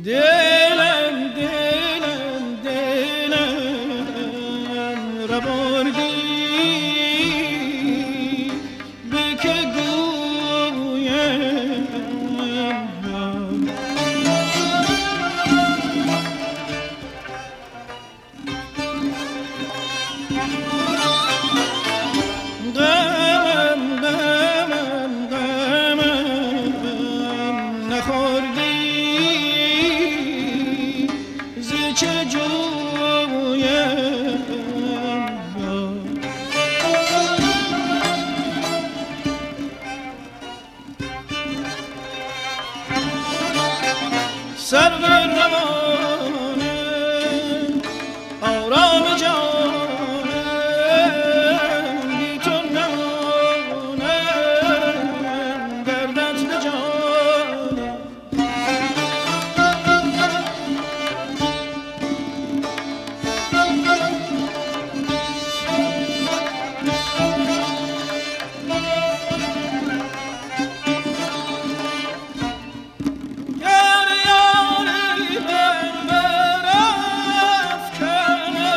دلم دلم دلم را بردی به که گویم غمم غمم غمم نخوردی ز چه جویم سرو روانه آرام جانم بی تو نمانم دردت به جانم یار یاری من برافکنه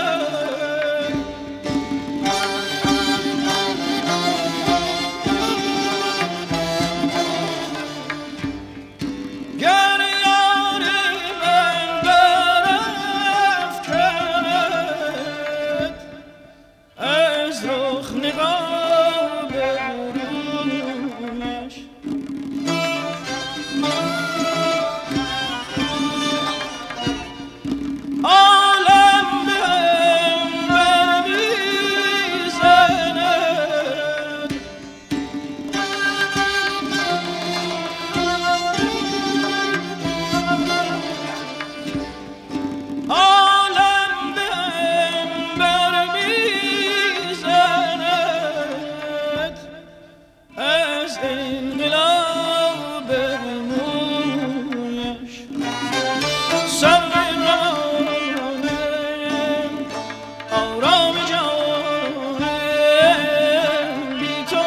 گر یاری من برافکند از رخ نقاب رویش عالم بهم برمیزند عالم بهم برمیزند از انقلاب مویش سرو روانه آرام جانم بی تو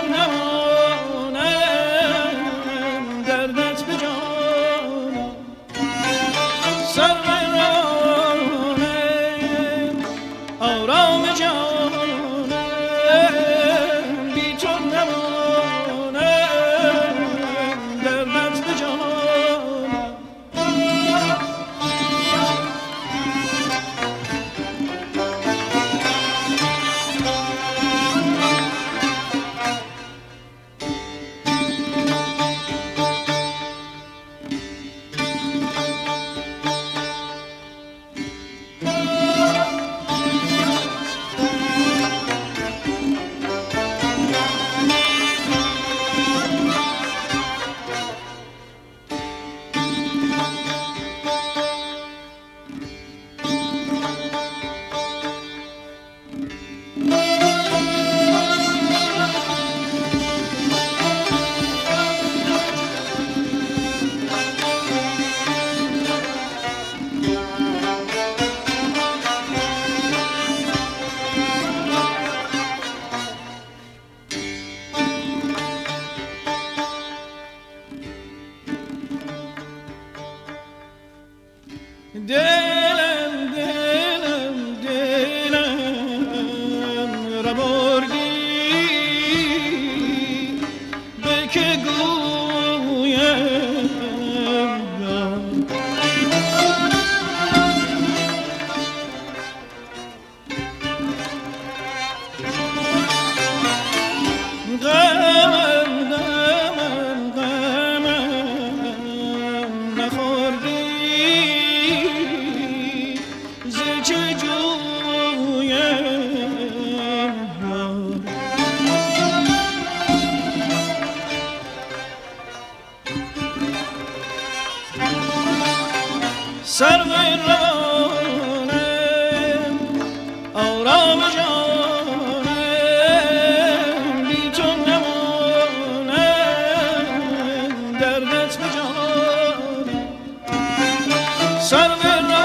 نمانم دردت به جانم سرو روانه آرام جانم بی تو نمانم دردت به جانم دلم دلم دلم را بردی به که گویم غمم غمم غمم نخوردی ز چه جویم سرو روانه آرام جانم بی تو نمانم دردت به جانم سرو